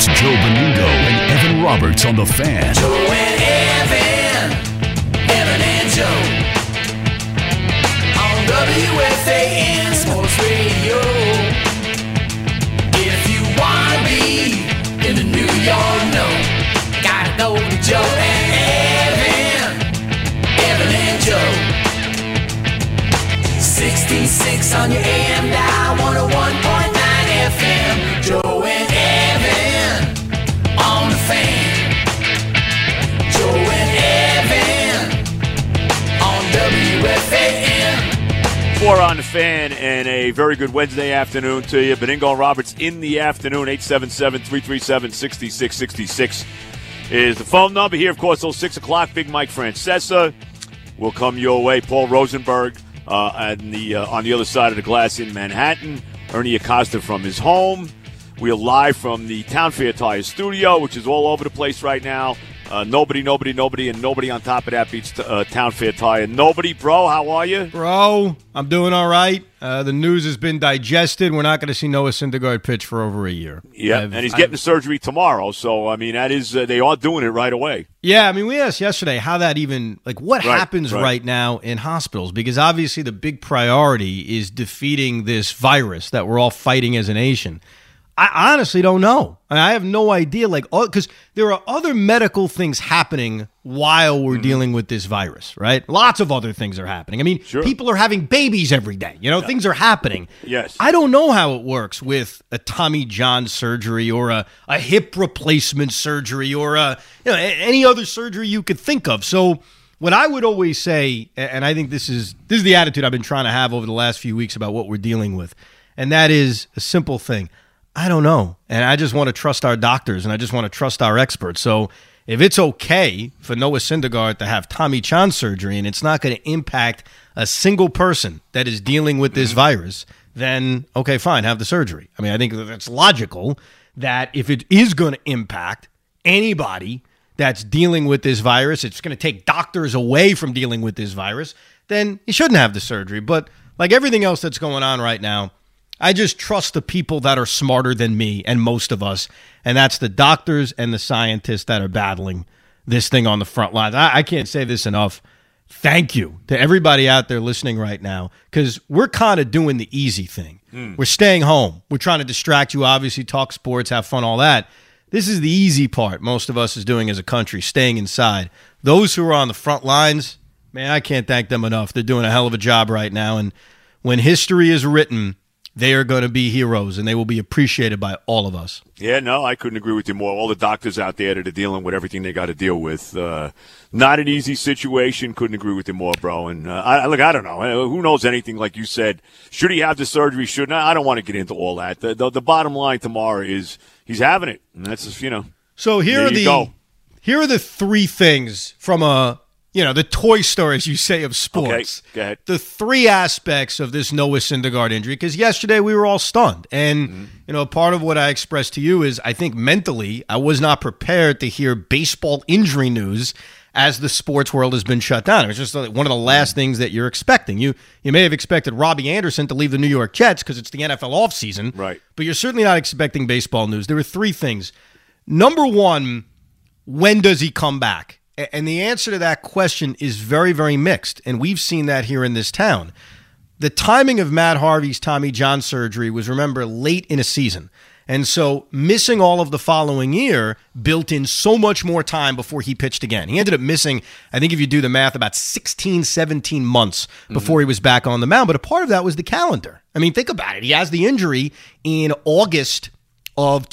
It's Joe Benigno and Evan Roberts on The Fan. Joe and Evan and Joe. On WFAN Sports Radio. If you want to be in the New York know, gotta go to Joe and Evan and Joe. 66 on your AM dial, 101.9 FM. Joe and Evan on The Fan. Joe and Evan on WFAN. 4 on The Fan, and a very good Wednesday afternoon to you. Benigno and Roberts in the afternoon. 877-337-6666 is the phone number here. Of course, till 6 o'clock, Big Mike Francesa will come your way. Paul Rosenberg on the other side of the glass in Manhattan. Ernie Acosta from his home. We are live from the Town Fair Tire studio, which is all over the place right now. Nobody, and nobody on top of that beats Town Fair Tire. Nobody, bro, how are you? Bro, I'm doing all right. The news has been digested. We're not going to see Noah Syndergaard pitch for over a year. Yeah, and he's getting surgery tomorrow. So, I mean, that is they are doing it right away. Yeah, I mean, we asked yesterday how that even, what happens right now in hospitals? Because obviously the big priority is defeating this virus that we're all fighting as a nation. I honestly don't know. I have no idea, because there are other medical things happening while we're dealing with this virus, right? Lots of other things are happening. I mean, people are having babies every day. Things are happening. Yes. I don't know how it works with a Tommy John surgery or a hip replacement surgery or any other surgery you could think of. So what I would always say, and I think this is the attitude I've been trying to have over the last few weeks about what we're dealing with, and that is a simple thing. I don't know. And I just want to trust our doctors, and I just want to trust our experts. So if it's okay for Noah Syndergaard to have Tommy John surgery and it's not going to impact a single person that is dealing with this virus, then, okay, fine, have the surgery. I mean, I think that's logical that if it is going to impact anybody that's dealing with this virus, it's going to take doctors away from dealing with this virus, then he shouldn't have the surgery. But like everything else that's going on right now, I just trust the people that are smarter than me and most of us, and that's the doctors and the scientists that are battling this thing on the front lines. I can't say this enough. Thank you to everybody out there listening right now, because we're kind of doing the easy thing. We're staying home. We're trying to distract you, obviously, talk sports, have fun, all that. This is the easy part most of us is doing as a country, staying inside. Those who are on the front lines, man, I can't thank them enough. They're doing a hell of a job right now, and when history is written, they are going to be heroes, and they will be appreciated by all of us. Yeah, no, I couldn't agree with you more. All the doctors out there that are dealing with everything they got to deal with. Not an easy situation. Couldn't agree with you more, bro. And I don't know. Who knows anything, like you said. Should he have the surgery? Shouldn't I don't want to get into all that. The bottom line tomorrow is he's having it. And that's just, So here are the three things from the Toy Story, as you say, of sports. Okay, go ahead. The three aspects of this Noah Syndergaard injury, because yesterday we were all stunned. And, part of what I expressed to you is I think mentally I was not prepared to hear baseball injury news as the sports world has been shut down. It was just one of the last things that you're expecting. You may have expected Robbie Anderson to leave the New York Jets because it's the NFL offseason. Right. But you're certainly not expecting baseball news. There were three things. Number one, when does he come back? And the answer to that question is very, very mixed, and we've seen that here in this town. The timing of Matt Harvey's Tommy John surgery was, remember, late in a season. And so missing all of the following year built in so much more time before he pitched again. He ended up missing, I think if you do the math, about 16, 17 months before he was back on the mound. But a part of that was the calendar. I mean, think about it. He has the injury in August of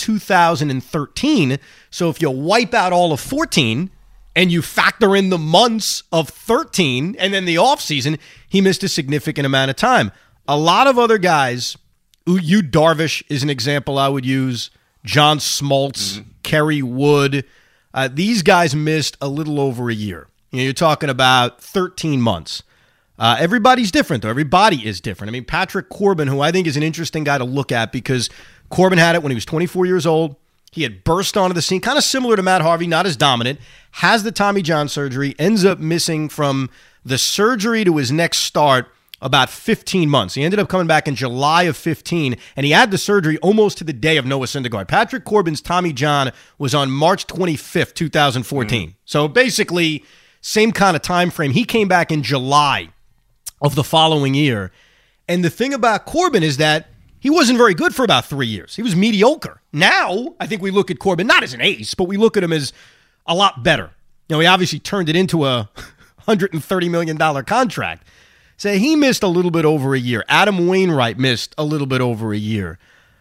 2013. So if you wipe out all of 14 and you factor in the months of 13 and then the offseason, he missed a significant amount of time. A lot of other guys, Yu Darvish is an example I would use, John Smoltz, Kerry Wood, these guys missed a little over a year. You're talking about 13 months. Everybody's different, though. Everybody is different. I mean, Patrick Corbin, who I think is an interesting guy to look at because Corbin had it when he was 24 years old. He had burst onto the scene, kind of similar to Matt Harvey, not as dominant, has the Tommy John surgery, ends up missing from the surgery to his next start about 15 months. He ended up coming back in July of 15, and he had the surgery almost to the day of Noah Syndergaard. Patrick Corbin's Tommy John was on March 25th, 2014. So basically, same kind of time frame. He came back in July of the following year. And the thing about Corbin is that he wasn't very good for about 3 years. He was mediocre. Now, I think we look at Corbin not as an ace, but we look at him as a lot better. He obviously turned it into a $130 million contract. So he missed a little bit over a year. Adam Wainwright missed a little bit over a year.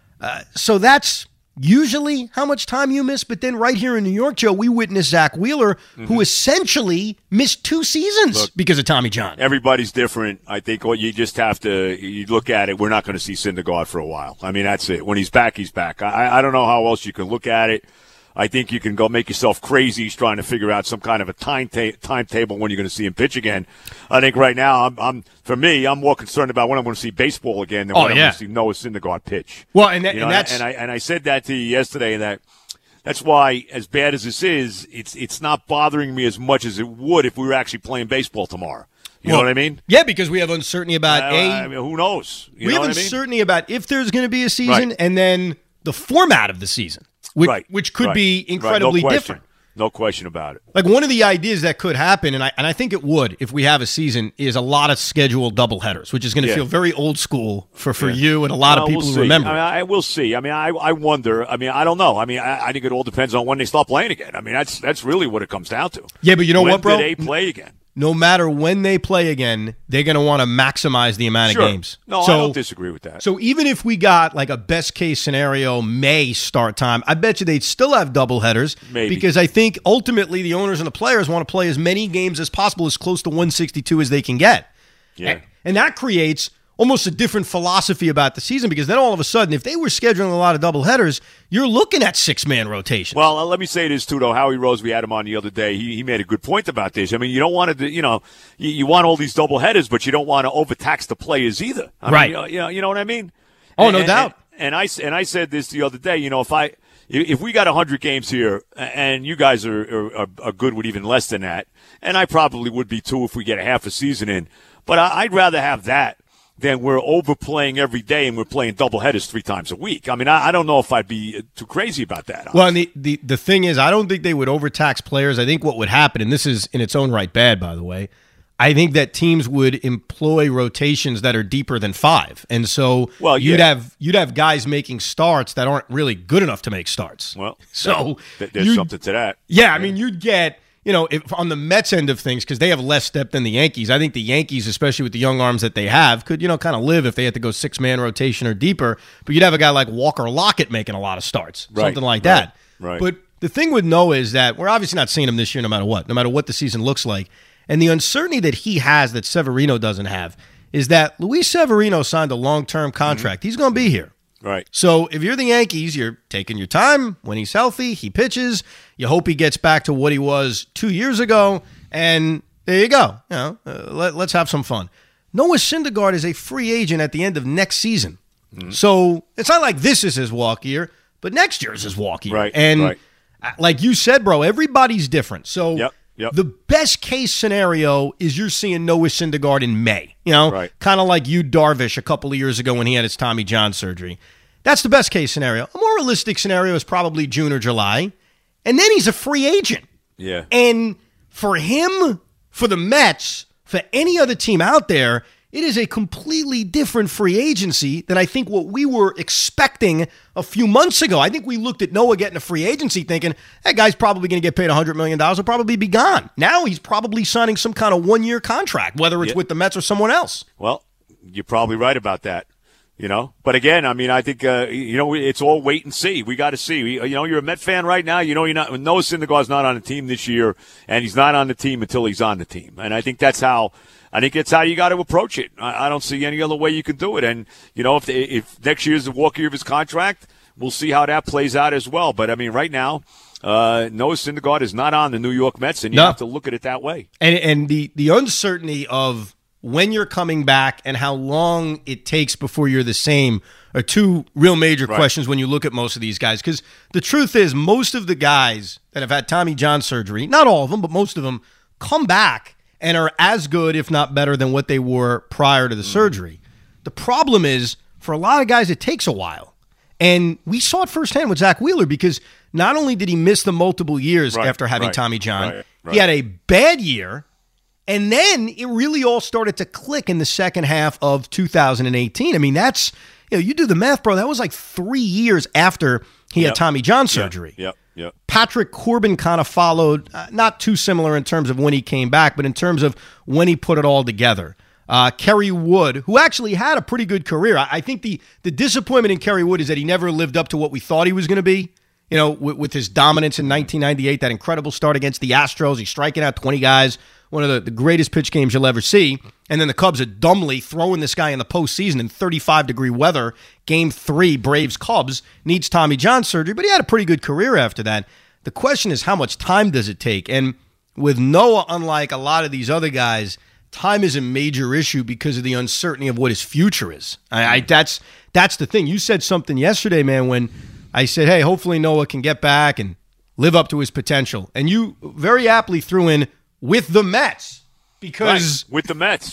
So that's usually how much time you miss. But then right here in New York, Joe, we witnessed Zach Wheeler, who essentially missed 2 seasons because of Tommy John. Everybody's different. I think what you just have to you look at it. We're not going to see Syndergaard for a while. I mean, that's it. When he's back, he's back. I don't know how else you can look at it. I think you can go make yourself crazy. He's trying to figure out some kind of a timetable when you're going to see him pitch again. I think right now, for me, I'm more concerned about when I'm going to see baseball again than when I'm going to see Noah Syndergaard pitch. Well, and that's I said that to you yesterday. That's why, as bad as this is, it's not bothering me as much as it would if we were actually playing baseball tomorrow. You know what I mean? Yeah, because we have uncertainty about I mean, who knows? We have uncertainty about if there's going to be a season, and then the format of the season. Which could be incredibly different. No question about it. Like one of the ideas that could happen, and I think it would if we have a season, is a lot of scheduled doubleheaders, which is going to feel very old school for you and a lot of people who remember. I will see. I mean, I wonder. I mean, I don't know. I mean, I think it all depends on when they start playing again. I mean, that's really what it comes down to. Yeah, but you know what, bro? When do they play again? No matter when they play again, they're going to want to maximize the amount of games. No, I don't disagree with that. So even if we got like a best case scenario May start time, I bet you they'd still have doubleheaders. Maybe. Because I think ultimately the owners and the players want to play as many games as possible, as close to 162 as they can get. Yeah. And that creates almost a different philosophy about the season, because then all of a sudden, if they were scheduling a lot of doubleheaders, you're looking at 6-man rotations. Well, let me say this, too, though. Howie Rose, we had him on the other day. He made a good point about this. I mean, you don't want to, you want all these doubleheaders, but you don't want to overtax the players either. I mean, you know what I mean? Oh, no doubt. And I said this the other day, if we got 100 games here, and you guys are good with even less than that, and I probably would be, too, if we get a half a season in, but I'd rather have that then we're overplaying every day and we're playing doubleheaders 3 times a week. I mean, I don't know if I'd be too crazy about that. Honestly. Well, and the thing is, I don't think they would overtax players. I think what would happen, and this is in its own right bad, by the way, I think that teams would employ rotations that are deeper than 5. And so you'd have guys making starts that aren't really good enough to make starts. Well, so there's something to that. Yeah, I mean, you'd get... if on the Mets end of things, because they have less depth than the Yankees, I think the Yankees, especially with the young arms that they have, could, kind of live if they had to go 6-man rotation or deeper. But you'd have a guy like Walker Lockett making a lot of starts, something like that. Right. But the thing with Noah is that we're obviously not seeing him this year no matter what the season looks like. And the uncertainty that he has that Severino doesn't have is that Luis Severino signed a long-term contract. He's going to be here. Right. So if you're the Yankees, you're taking your time. When he's healthy, he pitches. You hope he gets back to what he was 2 years ago, and there you go. Let's have some fun. Noah Syndergaard is a free agent at the end of next season. So it's not like this is his walk year, but next year is his walk year. Right. And like you said, bro, everybody's different. So Yep. The best case scenario is you're seeing Noah Syndergaard in May. Kind of like Yu Darvish a couple of years ago when he had his Tommy John surgery. That's the best case scenario. A more realistic scenario is probably June or July. And then he's a free agent. Yeah. And for him, for the Mets, for any other team out there, it is a completely different free agency than I think what we were expecting a few months ago. I think we looked at Noah getting a free agency thinking, that guy's probably going to get paid $100 million. He'll probably be gone. Now he's probably signing some kind of 1-year contract, whether it's with the Mets or someone else. Well, you're probably right about that. But again, I mean, I think, it's all wait and see. We got to see. You're a Met fan right now. You're not. Noah Syndergaard's not on the team this year, and he's not on the team until he's on the team. And I think that's how you got to approach it. I don't see any other way you can do it. And, if next year's the walk year of his contract, we'll see how that plays out as well. But, I mean, right now, Noah Syndergaard is not on the New York Mets, and you have to look at it that way. And the uncertainty of when you're coming back and how long it takes before you're the same are 2 real major questions when you look at most of these guys. Because the truth is, most of the guys that have had Tommy John surgery, not all of them, but most of them, come back and are as good, if not better, than what they were prior to the surgery. The problem is, for a lot of guys, it takes a while. And we saw it firsthand with Zach Wheeler because not only did he miss the multiple years after having Tommy John, he had a bad year, and then it really all started to click in the second half of 2018. I mean, that's, you do the math, bro, that was like 3 years after he had Tommy John surgery. Yep. Patrick Corbin kind of followed, not too similar in terms of when he came back, but in terms of when he put it all together. Kerry Wood, who actually had a pretty good career. I think the disappointment in Kerry Wood is that he never lived up to what we thought he was going to be. With his dominance in 1998, that incredible start against the Astros. He's striking out 20 guys, one of the greatest pitch games you'll ever see. And then the Cubs are dumbly throwing this guy in the postseason in 35-degree weather. Game 3, Braves-Cubs, needs Tommy John surgery, but he had a pretty good career after that. The question is, how much time does it take? And with Noah, unlike a lot of these other guys, time is a major issue because of the uncertainty of what his future is. That's the thing. You said something yesterday, man, when I said, hey, hopefully Noah can get back and live up to his potential. And you very aptly threw in with the Mets. Because with the Mets,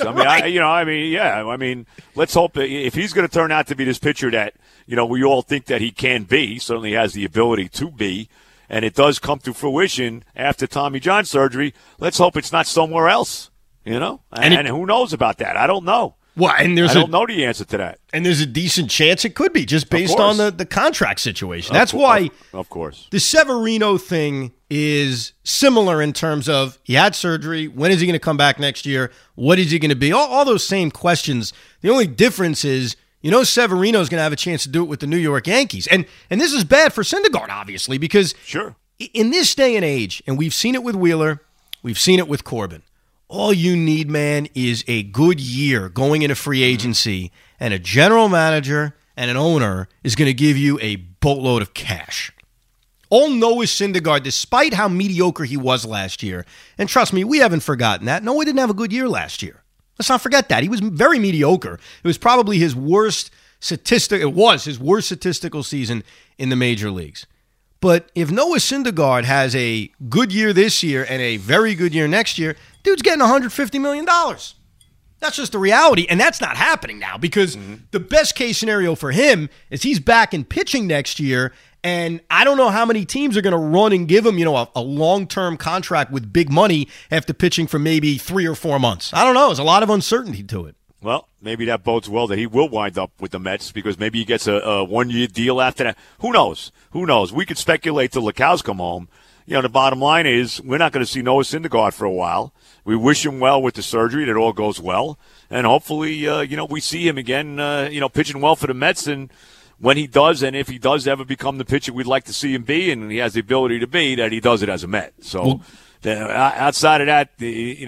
I mean, let's hope if he's going to turn out to be this pitcher that we all think that he can be, certainly has the ability to be, and it does come to fruition after Tommy John surgery. Let's hope it's not somewhere else, And who knows about that? I don't know. Well, and I don't know the answer to that. And there's a decent chance it could be just based on the contract situation. That's why, of course, the Severino thing is similar in terms of he had surgery. When is he going to come back next year? What is he going to be? All those same questions. The only difference is, Severino is going to have a chance to do it with the New York Yankees. And this is bad for Syndergaard, obviously, because in this day and age, and we've seen it with Wheeler, we've seen it with Corbin, all you need, man, is a good year going into free agency, and a general manager and an owner is going to give you a boatload of cash. All Noah Syndergaard, despite how mediocre he was last year, and trust me, we haven't forgotten that. Noah didn't have a good year last year. Let's not forget that. He was very mediocre. It was probably his worst statistical season in the major leagues. But if Noah Syndergaard has a good year this year and a very good year next year, dude's getting $150 million. That's just the reality, and that's not happening now because the best case scenario for him is he's back in pitching next year, and I don't know how many teams are going to run and give him, a long-term contract with big money after pitching for maybe 3 or 4 months. I don't know. There's a lot of uncertainty to it. Well, maybe that bodes well that he will wind up with the Mets because maybe he gets a one-year deal after that. Who knows? We could speculate till the cows come home. The bottom line is we're not going to see Noah Syndergaard for a while. We wish him well with the surgery, that all goes well. And hopefully, we see him again, pitching well for the Mets. And when he does, and if he does ever become the pitcher we'd like to see him be, and he has the ability to be, that he does it as a Met. So outside of that,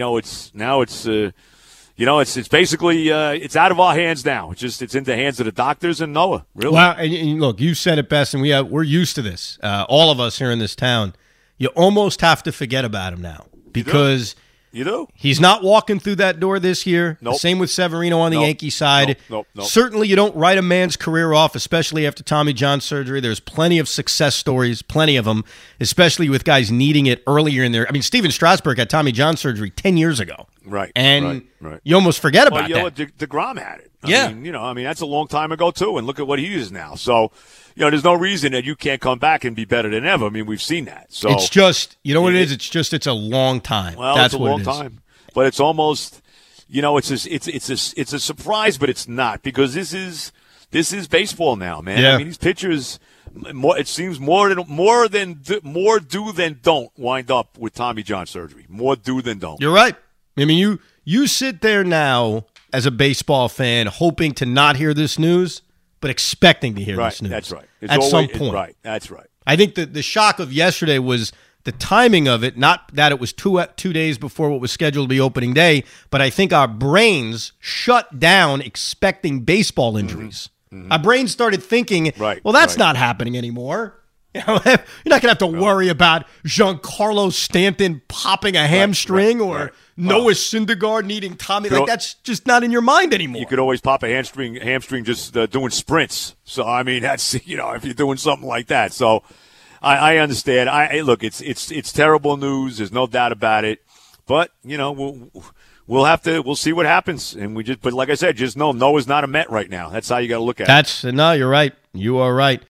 it's basically it's out of our hands now. It's in the hands of the doctors and Noah. Really. Well, and look, you said it best, and we're used to this. All of us here in this town, you almost have to forget about him now because you do. He's not walking through that door this year. Nope. Same with Severino on the Yankee side. Nope. Certainly, you don't write a man's career off, especially after Tommy John surgery. There's plenty of success stories, plenty of them, especially with guys needing it earlier in their. I mean, Steven Strasburg had Tommy John surgery 10 years ago. Right. And you almost forget about that. DeGrom had it. I mean, that's a long time ago, too, and look at what he is now. So, there's no reason that you can't come back and be better than ever. I mean, we've seen that. So it's just, what it is? It's a long time. Well, that's it's a long time. But it's almost, it's a surprise, but it's not because this is baseball now, man. Yeah. I mean, these pitchers, it seems more do than don't wind up with Tommy John surgery. More do than don't. You're right. I mean, you sit there now as a baseball fan, hoping to not hear this news, but expecting to hear this news. That's right. At some point. Right. That's right. I think the shock of yesterday was the timing of it, not that it was two days before what was scheduled to be opening day, but I think our brains shut down expecting baseball injuries. Mm-hmm. Our brains started thinking, well, that's not happening anymore. You're not going to have to worry about Giancarlo Stanton popping a hamstring or Noah Syndergaard needing Tommy. That's just not in your mind anymore. You could always pop a hamstring just doing sprints. So, I mean, that's, if you're doing something like that. So, I understand. Look, it's terrible news. There's no doubt about it. but we'll see what happens, and but like I said, just know Noah's not a Met right now. That's how you got to look at it. No, you're right. You are right.